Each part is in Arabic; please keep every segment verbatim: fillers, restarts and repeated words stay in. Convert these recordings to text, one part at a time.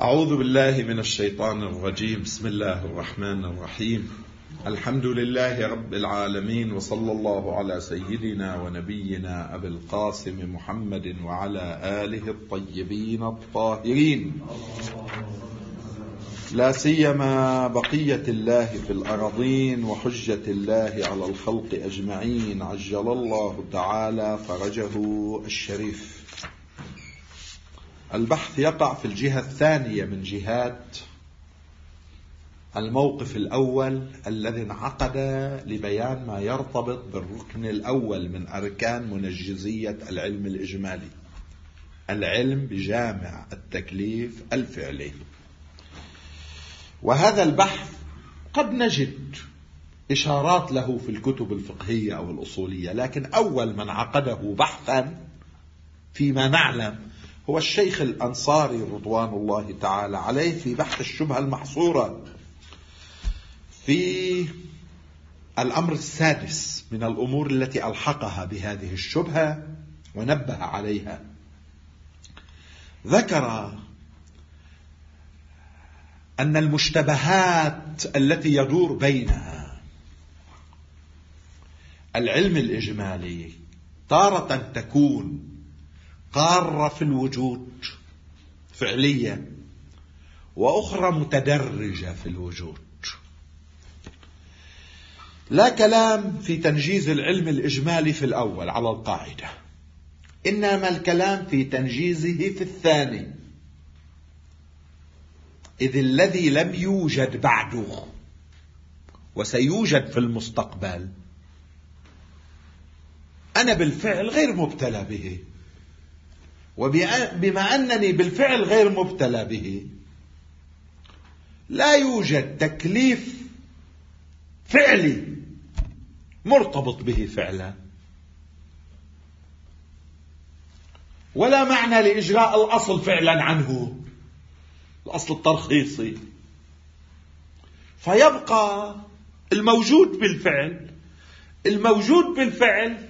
أعوذ بالله من الشيطان الرجيم. بسم الله الرحمن الرحيم. الحمد لله رب العالمين، وصلى الله على سيدنا ونبينا أبي القاسم محمد وعلى آله الطيبين الطاهرين، لا سيما بقية الله في الأرضين وحجة الله على الخلق أجمعين، عجل الله تعالى فرجه الشريف. البحث يقع في الجهة الثانية من جهات الموقف الأول الذي انعقد لبيان ما يرتبط بالركن الأول من أركان منجزية العلم الإجمالي، العلم بجامع التكليف الفعلي. وهذا البحث قد نجد إشارات له في الكتب الفقهية أو الأصولية، لكن أول من عقده بحثا فيما نعلم هو الشيخ الأنصاري رضوان الله تعالى عليه في بحث الشبهة المحصورة في الأمر السادس من الأمور التي ألحقها بهذه الشبهة ونبه عليها. ذكر أن المشتبهات التي يدور بينها العلم الإجمالي تارة تكون قارة في الوجود فعليا، وأخرى متدرجة في الوجود. لا كلام في تنجيز العلم الإجمالي في الأول على القاعدة، إنما الكلام في تنجيزه في الثاني، إذ الذي لم يوجد بعده وسيوجد في المستقبل أنا بالفعل غير مبتلى به، وبما أنني بالفعل غير مبتلى به لا يوجد تكليف فعلي مرتبط به فعلا، ولا معنى لإجراء الأصل فعلا عنه، الأصل الترخيصي، فيبقى الموجود بالفعل. الموجود بالفعل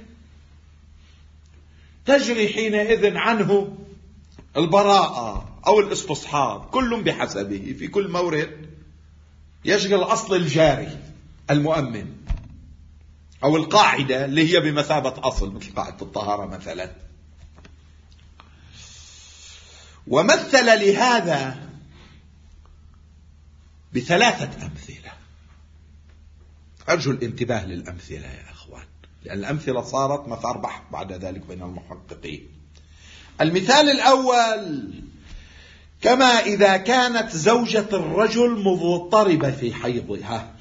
تجري حينئذ عنه البراءة أو الاستصحاب، كل بحسبه. في كل مورد يجري الأصل الجاري المؤمن أو القاعدة اللي هي بمثابة أصل، مثل قاعدة الطهارة مثلا. ومثل لهذا بثلاثة أمثلة، أرجو الانتباه للأمثلة يا أخوان، لأن الأمثلة صارت مثار بحث بعد ذلك بين المحققين. المثال الأول: كما إذا كانت زوجة الرجل مضطربة في حيضها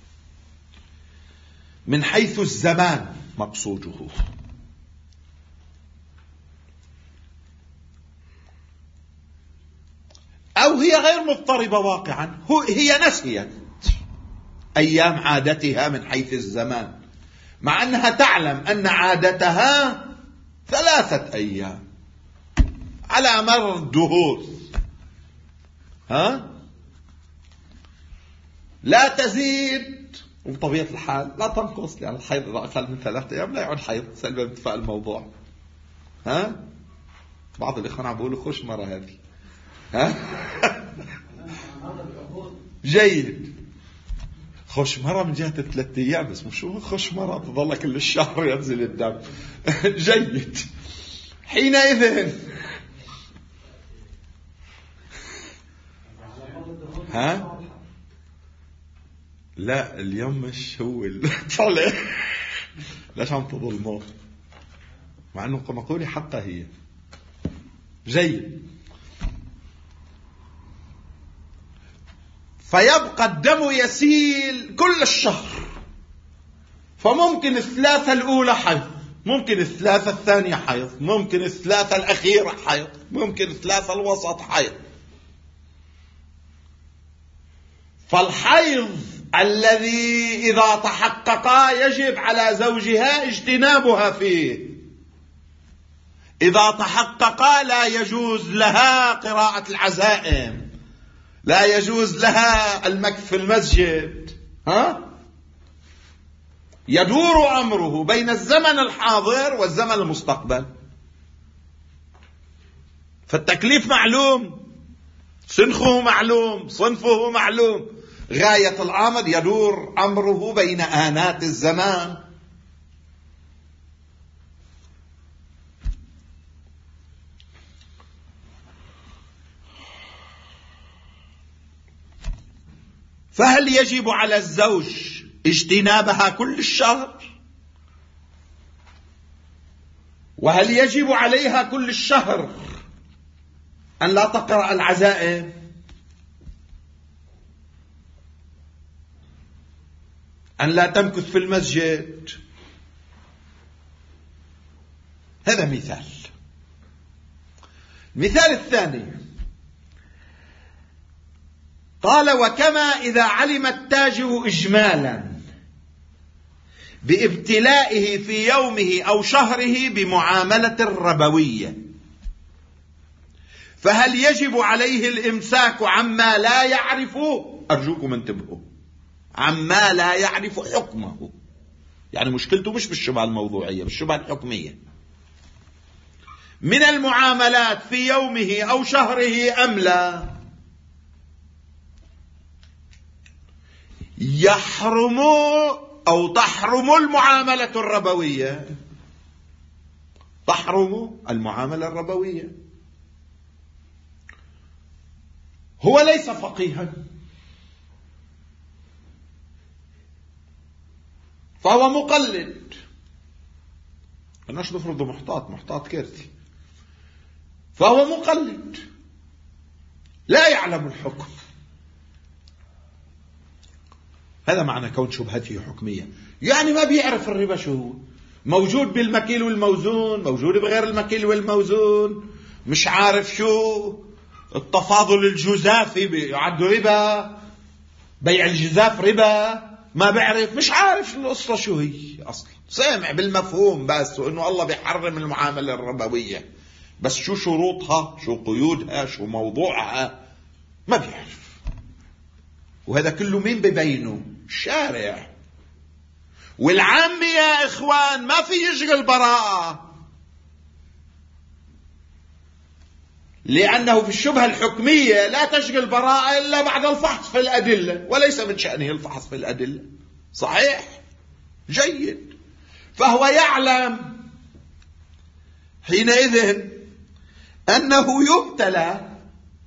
من حيث الزمان مقصوده، أو هي غير مضطربة واقعا، هي نسيت أيام عادتها من حيث الزمان، مع أنها تعلم أن عادتها ثلاثة أيام على مر الدهور، ها لا تزيد وبطبيعة الحال لا تنقص، لأن الحيض إذا أقل من ثلاثة أيام لا يعد حيض سلبا باتفاق الموضوع. ها بعض الإخوان عم بيقولوا خوش مرة هذه، ها جيد، خوش مرة من جهة الثلاثة أيام، بس مش خوش مرة تظل كل الشهر ينزل الدم. جيد. حينئذ ها لا اليوم مش هو طلع. ليش عم تظلموا مع انه مقولي حقها هي؟ جيد. فيبقى الدم يسيل كل الشهر، فممكن الثلاثة الأولى حيض، ممكن الثلاثة الثانية حيض، ممكن الثلاثة الأخيرة حيض، ممكن الثلاثة الوسط حيض. فالحيض الذي إذا تحقق يجب على زوجها اجتنابها فيه، إذا تحقق لا يجوز لها قراءة العزائم، لا يجوز لها المكث في المسجد. ها يدور أمره بين الزمن الحاضر والزمن المستقبل، فالتكليف معلوم. سنخه معلوم، صنفه معلوم، غاية الأمر يدور أمره بين آنات الزمان. فهل يجب على الزوج اجتنابها كل الشهر؟ وهل يجب عليها كل الشهر أن لا تقرأ العزائم؟ أن لا تمكث في المسجد؟ هذا مثال. المثال الثاني قال: وكما إذا علم التاجر إجمالا بابتلائه في يومه أو شهره بمعاملة ربوية، فهل يجب عليه الإمساك عما لا يعرف؟ أرجوكم انتبهوا، عما لا يعرف حكمه، يعني مشكلته مش بالشبهة الموضوعية، بالشبهة الحكمية، من المعاملات في يومه أو شهره أم لا؟ يحرم أو تحرم المعاملة الربوية، تحرم المعاملة الربوية. هو ليس فقيها، فهو مقلد، مالناش نفرضه محتاط، محتاط كيرتي، فهو مقلد لا يعلم الحكم. هذا معنى كون شبهته حكمية، يعني ما بيعرف الربا شو هو، موجود بالمكيل والموزون، موجود بغير المكيل والموزون، مش عارف شو التفاضل الجزافي بيعد ربا، بيع الجزاف ربا، ما بعرف، مش عارف القصة شو هي أصلا، سامع بالمفهوم بس، وإنه الله بيحرم المعاملة الربوية، بس شو شروطها، شو قيودها، شو موضوعها، ما بيعرف. وهذا كله مين ببينه؟ الشارع. والعام يا إخوان ما في يشغل براءة، لأنه في الشبهة الحكمية لا تشغل براءة إلا بعد الفحص في الأدلة، وليس من شأنه الفحص في الأدلة. صحيح؟ جيد. فهو يعلم حينئذ أنه يبتلى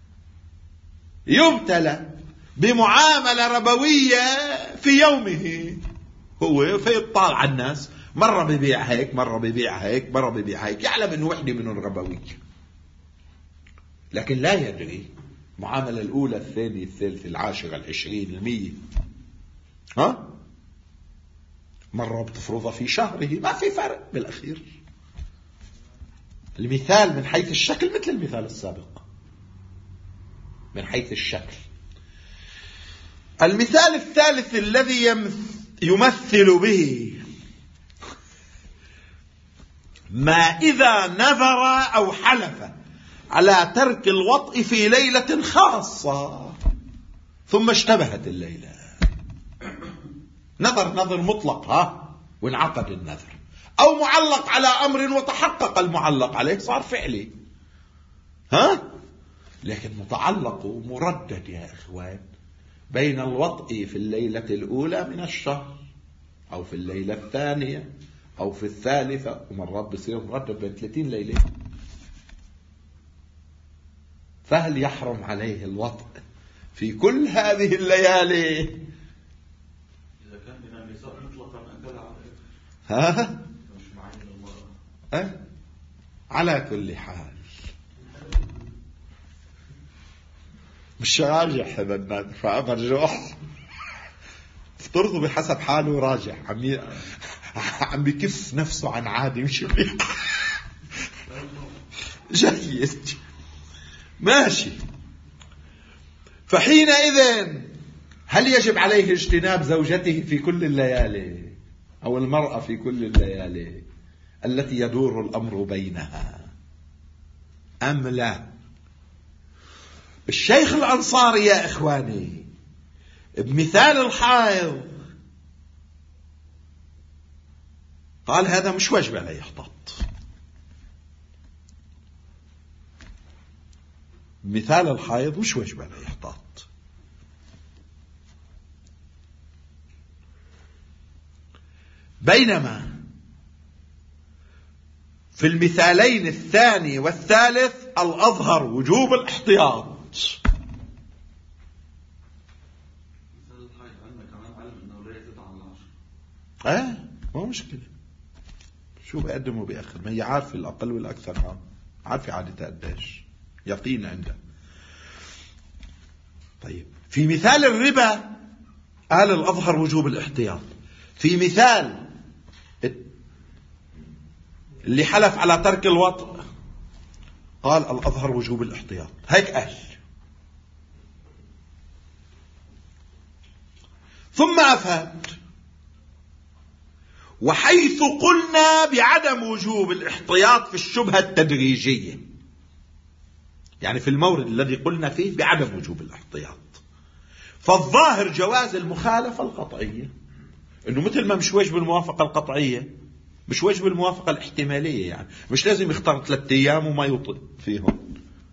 يبتلى بمعاملة ربوية في يومه، هو فيطلع على الناس، مرة بيبيع هيك، مرة بيبيع هيك، مرة بيبيع هيك، يعلم أنه وحدة منهم ربوية، لكن لا يدري المعاملة الأولى، الثانية، الثالثة، العاشرة، العشرين، المية، ها؟ مرة بتفرضها في شهره، ما في فرق بالأخير. المثال من حيث الشكل مثل المثال السابق من حيث الشكل. المثال الثالث الذي يمثل به ما إذا نذر أو حلف على ترك الوطء في ليلة خاصة ثم اشتبهت الليلة، نذر نذر مطلق، ها، وانعقد النذر، أو معلق على أمر وتحقق المعلق عليه صار فعلي، ها، لكن متعلق ومردد يا إخوان بين الوطء في الليلة الأولى من الشهر، أو في الليلة الثانية، أو في الثالثة، ومرات بصير مردد بين ثلاثين ليلة. فهل يحرم عليه الوطء في كل هذه الليالي؟ إذا كان من النساء مطلقا أكل عليه، ها؟ مش معين المرأة. أه؟ على كل حال مش راجح هذا النادر، فمرجوح افترضوا بحسب حاله راجح، عم ي... عم بكف نفسه عن عادي، مش بي... جيد، ماشي. فحينئذ هل يجب عليه اجتناب زوجته في كل الليالي، أو المرأة في كل الليالي التي يدور الأمر بينها، أم لا؟ الشيخ الأنصاري يا إخواني بمثال الحائض قال هذا مش واجب عليه يحتاط، مثال الحائض مش واجب عليه إحطاط. بينما في المثالين الثاني والثالث الأظهر وجوب الاحتياط. مثال الحائض عندنا كمان علم انه لا يزيد عن العشر. اه مو مشكلة، شو بقدم وبيأخر، ما هي عارفة الأقل والأكثر، ها عارفة عادة قديش، يقين عنده. طيب في مثال الربا قال الأظهر وجوب الاحتياط. في مثال اللي حلف على ترك الوطء قال الأظهر وجوب الاحتياط. هيك قال. ثم أفاد: وحيث قلنا بعدم وجوب الاحتياط في الشبهة التدريجية، يعني في المورد الذي قلنا فيه بعدم وجوب الاحتياط، فالظاهر جواز المخالفة القطعية، انه مثل ما مش واجب الموافقة القطعية مش واجب الموافقة الاحتمالية، يعني مش لازم يختار ثلاثة ايام وما يطئ فيهم.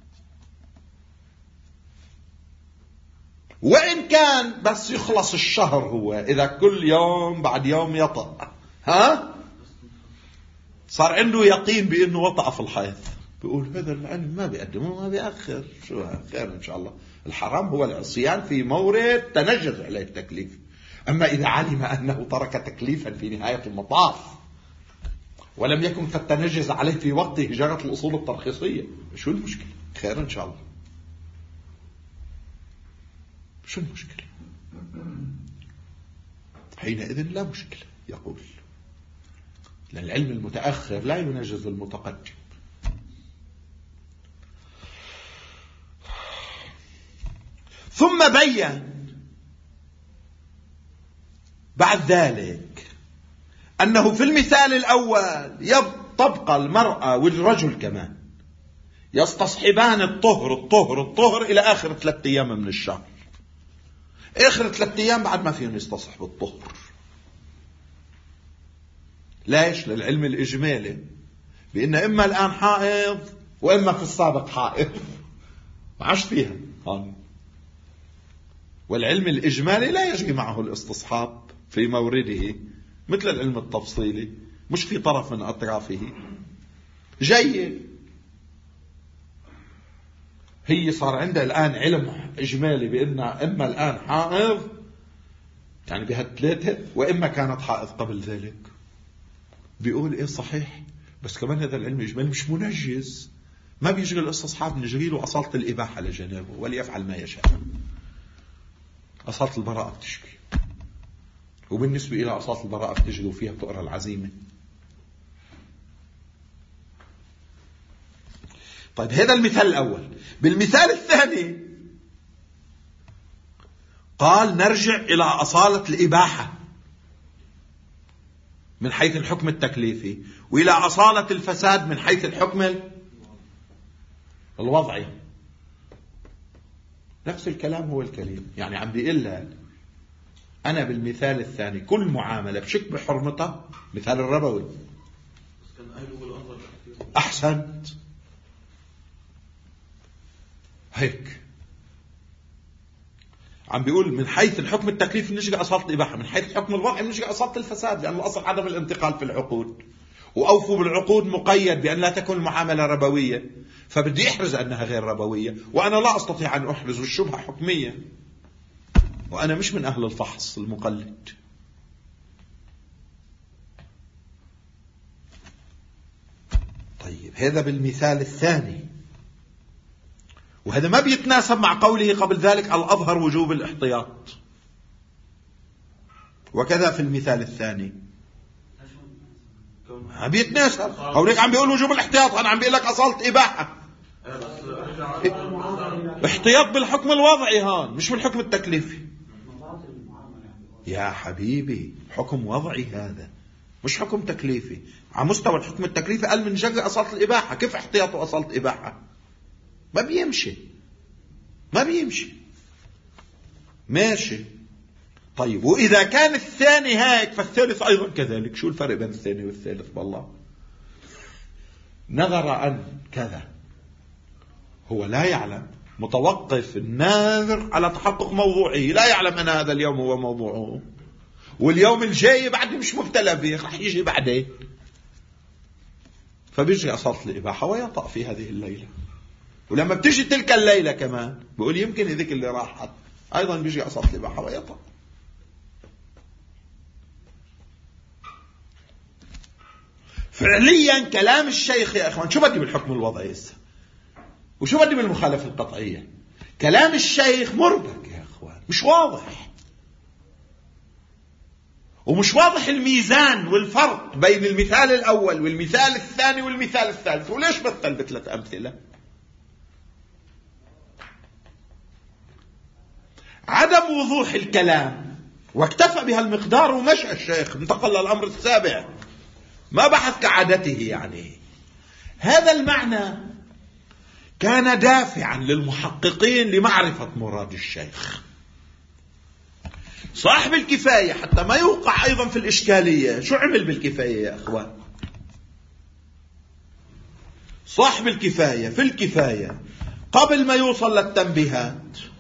وإن كان بس يخلص الشهر، هو إذا كل يوم بعد يوم يطأ، ها صار عنده يقين بأنه وطأ في الحيض، بيقول هذا العلم ما بيقدم وما بيأخر، شو خير إن شاء الله. الحرام هو العصيان في مورد تنجز عليه التكليف. أما إذا علم أنه ترك تكليفا في نهاية المطاف ولم يكن قد تنجز عليه في وقته، جرت الأصول الترخيصية، شو المشكلة؟ خير إن شاء الله. شو المشكلة؟ حينئذ لا مشكلة يقول، لأن العلم المتأخر لا ينجز المتقدم. ثم بين بعد ذلك أنه في المثال الأول تبقى المرأة والرجل كمان يستصحبان الطهر الطهر الطهر إلى آخر ثلاثة أيام من الشهر. آخر ثلاثة أيام بعد ما فيهم يستصحب الطهر. ليش؟ للعلم الإجمالي بأن إما الآن حائض وإما في السابق حائض، ما عاش فيها. والعلم الإجمالي لا يجري معه الاستصحاب في مورده مثل العلم التفصيلي، مش في طرف من أطرافه. جيد، هي صار عندها الآن علم إجمالي بأن إما الآن حائض يعني بهالثلاثة، وإما كانت حائض قبل ذلك. بيقول إيه صحيح، بس كمان هذا العلم الإجمالي مش منجز، ما بيجري الاستصحاب، نجري له أصالة الإباحة لجنابه وليفعل ما يشاء. أصالة البراءة بتشكي، وبالنسبة إلى أصالة البراءة بتجدوا فيها بتقرأ العزيمة. طيب هذا المثال الأول. بالمثال الثاني قال نرجع إلى أصالة الإباحة من حيث الحكم التكليفي، وإلى أصالة الفساد من حيث الحكم الوضعي. نفس الكلام هو الكلام، يعني عم بيقول لك أنا بالمثال الثاني كل معاملة بشك بحرمتها، مثال الربوي أحسنت هيك، عم بيقول من حيث الحكم التكليفي نجي أصالة الإباحة، من حيث الحكم الوضعي نجي أصالة الفساد، لأن الأصل عدم الانتقال في العقود، وأوفوا بالعقود مقيد بأن لا تكون المعاملة ربوية، فبدي أحرز أنها غير ربوية، وأنا لا أستطيع أن أحرز، والشبهة حكمية، وأنا مش من أهل الفحص المقلد. طيب هذا بالمثال الثاني، وهذا ما بيتناسب مع قوله قبل ذلك الأظهر وجوب الاحتياط، وكذا في المثال الثاني ما بيتناسب. هوليك عم بيقول وجوب الاحتياط، أنا عم بيقول لك أصالة إباحة، احتياط بالحكم الوضعي هان مش بالحكم التكليفي. يا حبيبي حكم وضعي هذا مش حكم تكليفي. على مستوى الحكم التكليفي قال من جري أصالة الإباحة، كيف احتياط وأصالة إباحة؟ ما بيمشي ما بيمشي ماشي. طيب وإذا كان الثاني هيك فالثالث أيضا كذلك. شو الفرق بين الثاني والثالث؟ بالله نظر أن كذا هو لا يعلم متوقف الناذر على تحقق موضوعه، لا يعلم أن هذا اليوم هو موضوعه، واليوم الجاي بعد مش مبتلى به، رح يجي بعدين. فبيجي أصالة الإباحة ويطأ في هذه الليلة، ولما بتجي تلك الليلة كمان بقول يمكن هذيك اللي راحت أيضا بيجي أصالة الإباحة ويطأ. فعليا كلام الشيخ يا أخوان، شو بدي بالحكم الوضعي هسه وشو بدي بالمخالفة القطعية؟ كلام الشيخ مربك يا أخوان، مش واضح، ومش واضح الميزان والفرق بين المثال الأول والمثال الثاني والمثال الثالث. وليش بطل بثلاث أمثلة؟ عدم وضوح الكلام، واكتفى بها المقدار ومشى الشيخ، انتقل للأمر السابع، ما بحث كعادته. يعني هذا المعنى كان دافعا للمحققين لمعرفة مراد الشيخ. صاحب الكفاية حتى ما يوقع أيضا في الإشكالية، شو عمل بالكفاية يا أخوان؟ صاحب الكفاية في الكفاية قبل ما يوصل للتنبيهات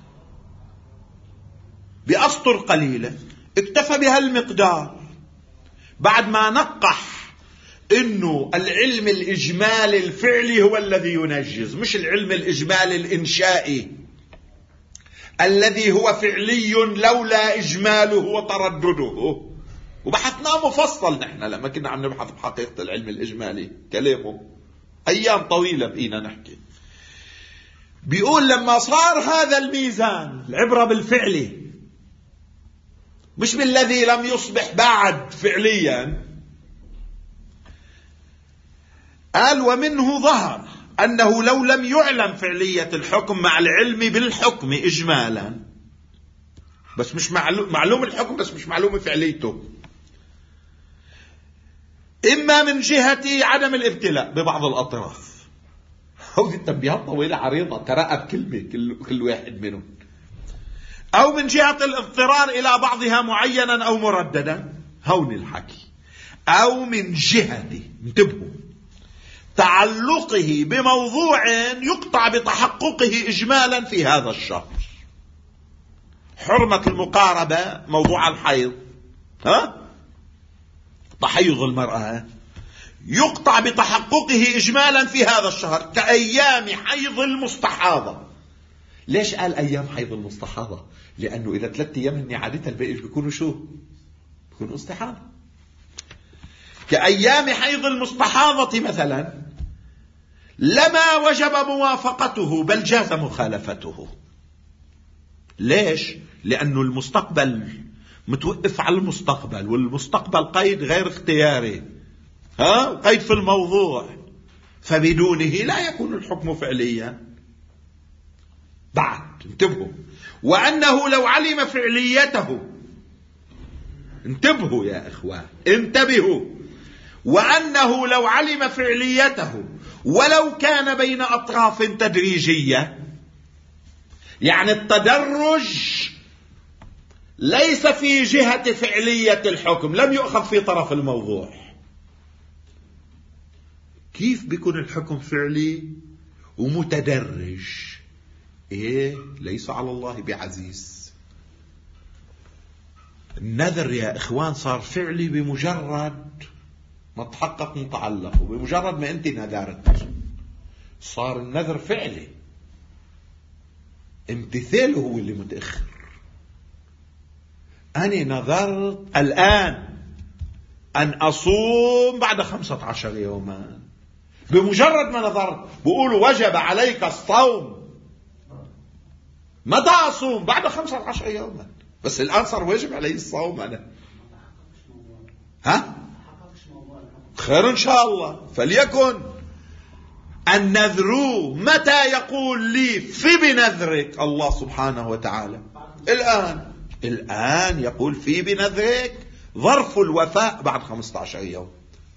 بأسطر قليلة اكتفى بها المقدار، بعد ما نقح إنه العلم الإجمالي الفعلي هو الذي ينجز، مش العلم الإجمالي الإنشائي الذي هو فعلي لولا إجماله وتردده. وبحثناه مفصل نحن لما كنا عم نبحث بحقيقة العلم الإجمالي، كلامه أيام طويلة بقينا نحكي. بيقول لما صار هذا الميزان، العبرة بالفعلي مش بالذي لم يصبح بعد فعليا، قال ومنه ظهر أنه لو لم يعلم فعلية الحكم مع العلم بالحكم إجمالا، بس مش معلوم, معلوم الحكم بس مش معلوم فعليته، إما من جهة عدم الابتلاء ببعض الأطراف، هو التنبيهات طويلة عريضة ترقب كلمة كل, كل واحد منهم، أو من جهة الاضطرار إلى بعضها معينا أو مرددا، هون الحكي، أو من جهة انتبهوا تعلقه بموضوع يقطع بتحققه إجمالا في هذا الشهر. حرمة المقاربة، موضوع الحيض، ها؟ تحيض المرأة يقطع بتحققه إجمالا في هذا الشهر كأيام حيض المستحاضة. ليش قال أيام حيض المستحاضة؟ لأنه إذا ثلاثة أيام هن عادتها الباقي بيكونوا شو؟ بيكونوا استحاضة. كأيام حيض المستحاضة مثلا لما وجب موافقته بل جاز مخالفته. ليش؟ لأنه المستقبل متوقف على المستقبل، والمستقبل قيد غير اختياري، ها؟ قيد في الموضوع، فبدونه لا يكون الحكم فعليا. بعد انتبهوا، وأنه لو علم فعليته، انتبهوا يا إخوان انتبهوا، وأنه لو علم فعليته ولو كان بين أطراف تدريجية، يعني التدرج ليس في جهة فعلية الحكم، لم يؤخذ في طرف الموضوع. كيف بيكون الحكم فعلي ومتدرج؟ إيه، ليس على الله بعزيز. النذر يا إخوان صار فعلي بمجرد ما تحقق متعلق، وبمجرد ما أنت نذرت صار النذر فعلي، امتثاله هو اللي متأخر. أنا نذرت الآن أن أصوم بعد خمسة عشر يوما، بمجرد ما نذرت بقولوا وجب عليك الصوم، متى أصوم؟ بعد خمسة عشر يوما، بس الآن صار واجب علي الصوم أنا. ها؟ خير إن شاء الله. فليكن النذر متى يقول لي في بنذرك الله سبحانه وتعالى؟ الآن الآن يقول في بنذرك ظرف الوفاء بعد خمسة عشر يوم.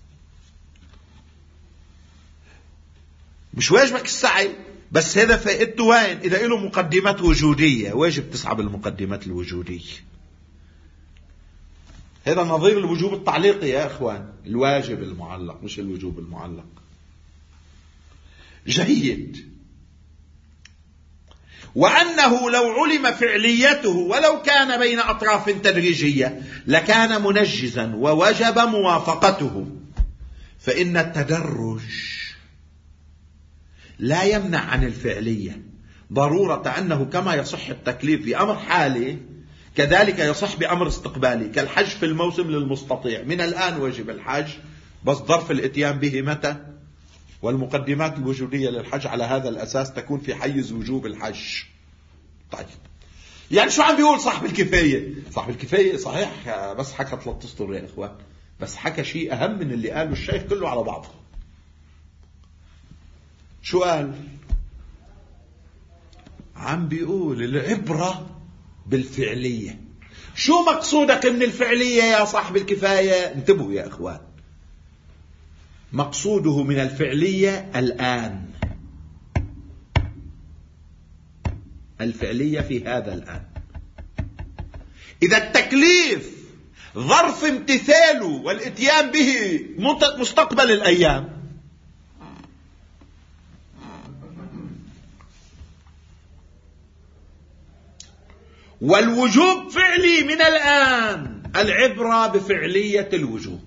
مش واجبك السعي، بس هذا فائدته وين؟ إذا له مقدمات وجودية واجب تسعى بالمقدمات الوجودية. هذا نظير الوجوب التعليقي يا أخوان، الواجب المعلق مش الوجوب المعلق. جيد. وأنه لو علم فعليته ولو كان بين أطراف تدريجية لكان منجزا ووجب موافقته. فإن التدرج لا يمنع عن الفعلية، ضرورة أنه كما يصح التكليف بأمر حالي كذلك يصح بأمر استقبالي، كالحج في الموسم للمستطيع، من الآن وجب الحج، بس ظرف الاتيان به متى؟ والمقدمات الوجودية للحج على هذا الأساس تكون في حيز وجوب الحج. طيب يعني شو عم بيقول صاحب الكفاية؟ صاحب الكفاية صحيح بس حكى ثلاث أسطر يا إخوان، بس حكى شيء أهم من اللي قاله الشيخ كله على بعضه. شو قال؟ عم بيقول العبرة بالفعلية. شو مقصودك من الفعلية يا صاحب الكفاية؟ انتبهوا يا إخوان، مقصوده من الفعلية الآن، الفعلية في هذا الآن. إذا التكليف ظرف امتثاله والاتيان به مستقبل الأيام، والوجوب فعلي من الآن، العبرة بفعلية الوجوب،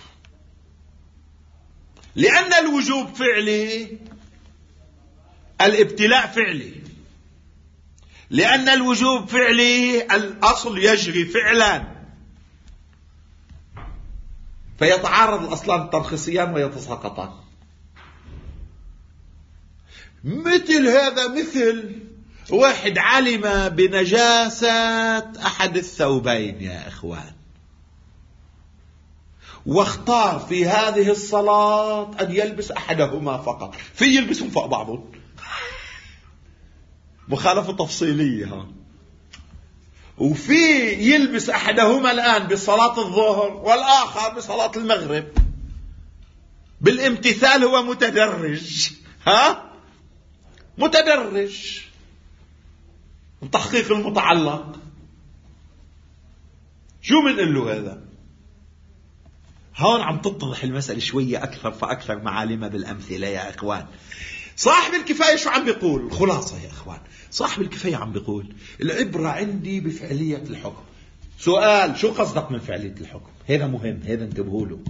لأن الوجوب فعلي، الابتلاء فعلي، لأن الوجوب فعلي الأصل يجري فعلا، فيتعارض الأصلان الترخيصيان ويتساقطان. مثل هذا مثل واحد علم بنجاسة أحد الثوبين يا إخوان، واختار في هذه الصلاة أن يلبس أحدهما فقط، في يلبسهم فوق بعضهم، مخالفة تفصيلية ها. وفي يلبس أحدهما الآن بصلاة الظهر والآخر بصلاة المغرب، بالامتثال هو متدرج، ها متدرج، تحقيق المتعلق. شو بنقول له هذا؟ هون عم تتضح المسألة شوية أكثر فأكثر معالمها بالأمثلة يا إخوان. صاحب الكفاية شو عم بيقول؟ الخلاصة يا إخوان، صاحب الكفاية عم بيقول العبرة عندي بفعلية الحكم. سؤال: شو قصدك من فعلية الحكم؟ هذا مهم، هذا انتبهوا له.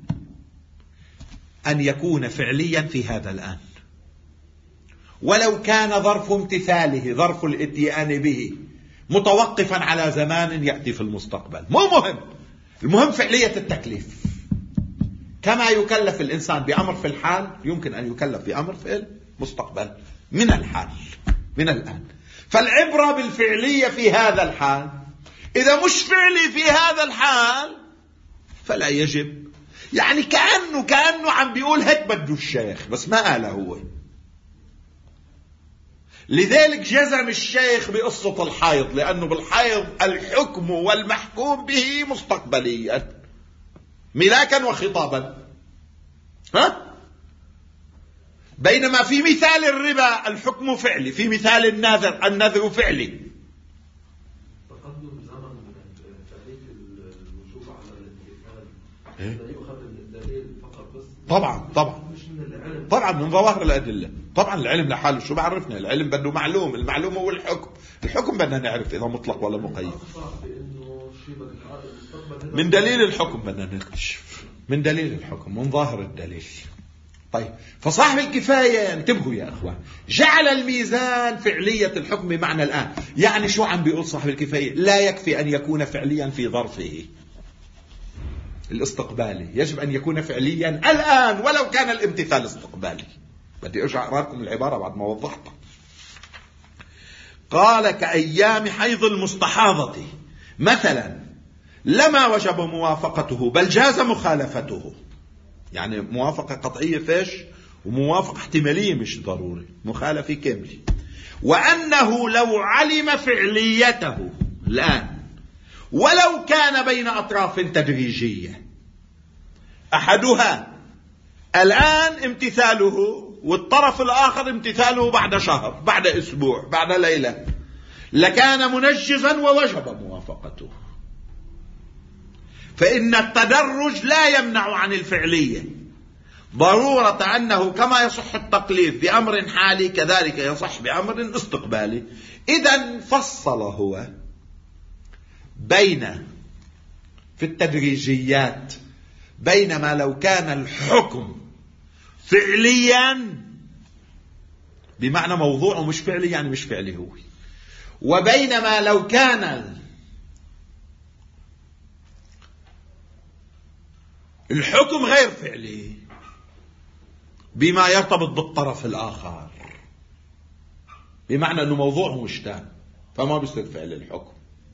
أن يكون فعليا في هذا الآن، ولو كان ظرف امتثاله، ظرف الاتيان به، متوقفا على زمان يأتي في المستقبل. مو مهم، المهم فعلية التكليف. كما يكلف الإنسان بأمر في الحال يمكن أن يكلف بأمر في المستقبل من الحال، من الآن. فالعبرة بالفعلية في هذا الحال. إذا مش فعلي في هذا الحال فلا يجب. يعني كأنه كأنه عم بيقول هيك بده الشيخ، بس ما قاله هو. لذلك جزم الشيخ بقصة الحيض، لأنه بالحيض الحكم والمحكوم به مستقبليا ملاكا وخطابا، ها؟ بينما في مثال الربا الحكم فعلي، في مثال النذر النذر فعلي. تقدم زمن فعلية الوجوب على الامتثال لا يؤخذ الدليل فقط بس، طبعا طبعا مش من العلم، طبعا من ظواهر الأدلة. طبعا العلم لحاله شو بعرفنا؟ العلم بده معلوم، المعلوم هو الحكم، الحكم بدنا نعرف إذا مطلق ولا مقيد. من دليل الحكم بدنا نكتشف، من دليل الحكم، من ظاهر الدليل. طيب، فصاحب الكفاية انتبهوا يا أخوان، جعل الميزان فعلية الحكم بمعنى الآن. يعني شو عم بيقول صاحب الكفاية؟ لا يكفي أن يكون فعليا في ظرفه الاستقبالي، يجب أن يكون فعليا الآن ولو كان الامتثال استقبالي. بدي أرجع أقرأ لكم العبارة بعد ما وضحتها. قال: كأيام حيض المستحاضة مثلا لما وجب موافقته بل جاز مخالفته. يعني موافقة قطعية فيش، وموافقة احتمالية مش ضروري، مخالفة كاملة. وأنه لو علم فعليته الآن ولو كان بين أطراف تدريجية، أحدها الآن امتثاله والطرف الآخر امتثاله بعد شهر، بعد أسبوع، بعد ليلة، لكان منجزا ووجب موافقته. فإن التدرج لا يمنع عن الفعلية، ضرورة أنه كما يصح التقليد بأمر حالي كذلك يصح بأمر استقبالي. إذن فصل هو بين في التدريجيات بينما لو كان الحكم فعليا بمعنى موضوعه مش فعلي يعني مش فعلي هو، وبينما لو كان الحكم غير فعلي بما يرتبط بالطرف الآخر بمعنى أنه موضوعه مش تام فما بيصير فعل الحكم.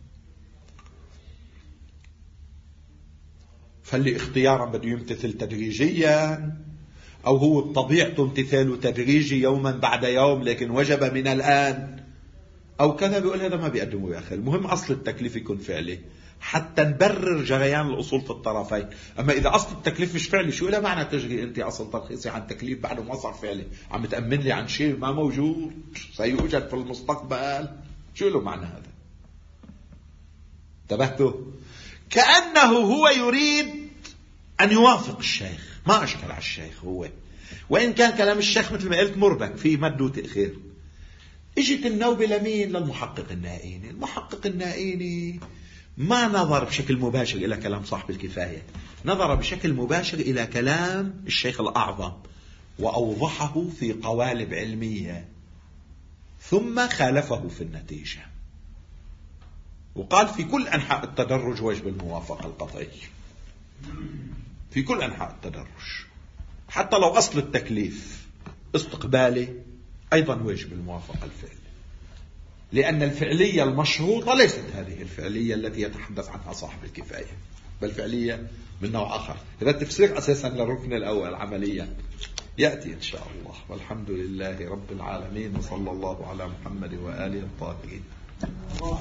فاللي اختيارا بده يمتثل تدريجيا أو هو بطبيعته امتثاله تدريجي يوما بعد يوم لكن وجب من الآن أو كذا، بيقول هذا ما بيقدمه يا أخي. المهم أصل التكليف يكون فعلي حتى نبرر جريان الأصول في الطرفين. أما إذا أصل التكليف مش فعلي شو له معنى تجري أنت أصل ترخيصي عن تكليف بعده ما صار فعلي، عم تأمن لي عن شيء ما موجود سيوجد في المستقبل، شو له معنى هذا؟ انتبهتوا؟ كأنه هو يريد أن يوافق الشيخ، ما أشكل على الشيخ هو، وإن كان كلام الشيخ مثل ما قلت مربك في مد وتأخير. اجت النوبة لمين؟ للمحقق النائيني. المحقق النائيني ما نظر بشكل مباشر إلى كلام صاحب الكفاية، نظر بشكل مباشر إلى كلام الشيخ الأعظم وأوضحه في قوالب علمية ثم خالفه في النتيجة وقال في كل أنحاء التدرج واجب الموافقة القطعي، في كل أنحاء التدرج حتى لو أصل التكليف استقبالي أيضا واجب الموافقة الفعلي، لأن الفعلية المشروطة ليست هذه الفعلية التي يتحدث عنها صاحب الكفاية، بل فعلية من نوع آخر. هذا التفسير أساسا للركن الأول عمليا يأتي إن شاء الله. والحمد لله رب العالمين وصلى الله على محمد وآله الطاهرين.